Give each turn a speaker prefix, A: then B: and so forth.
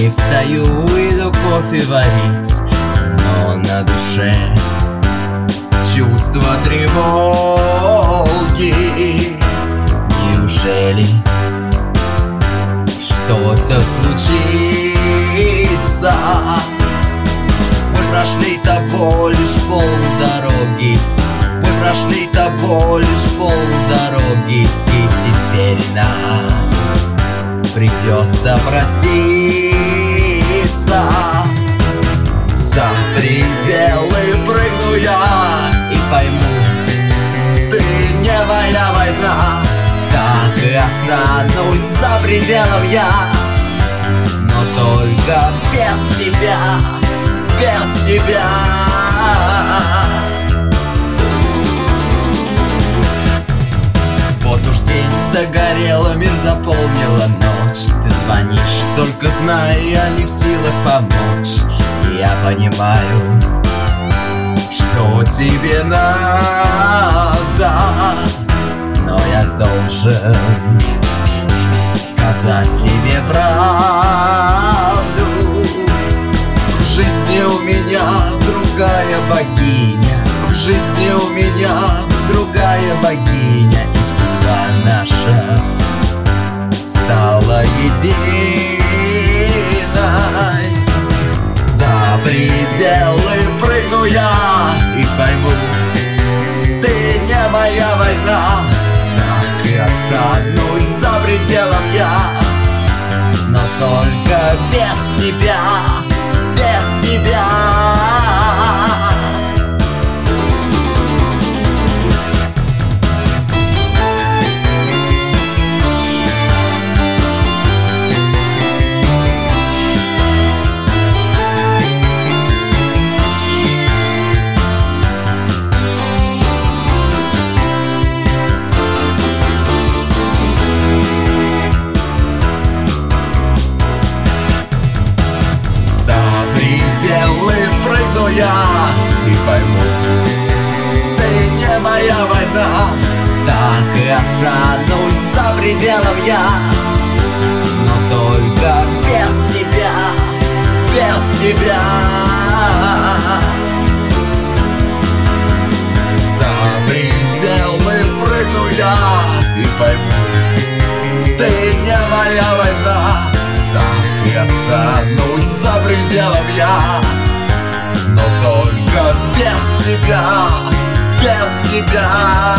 A: Не встаю, иду кофе варить, но на душе чувство тревоги. Неужели что-то случится? Мы прошли с тобой лишь полдороги, мы прошли с тобой лишь полдороги, и теперь нам придется проститься. За пределы прыгну я и пойму, ты не моя война. Так и останусь за пределом я, но только без тебя, без тебя. Вот уж день догорела, мир заполнила ночь. Ты звонишь, только знай, я не в силах помочь. Я понимаю, что тебе надо, но я должен сказать тебе правду. В жизни у меня другая богиня, в жизни у меня другая богиня, и судьба наша стала единой. За пределы прыгну я и пойму, ты не моя война. Так и останусь за пределом я, но только без тебя, без тебя. Прыгну я и пойму, ты не моя война. Так и останусь за пределом я, но только без тебя, без тебя. За пределы прыгну я и пойму, ты не моя война. Так и останусь за пределом я, но только без тебя, без тебя.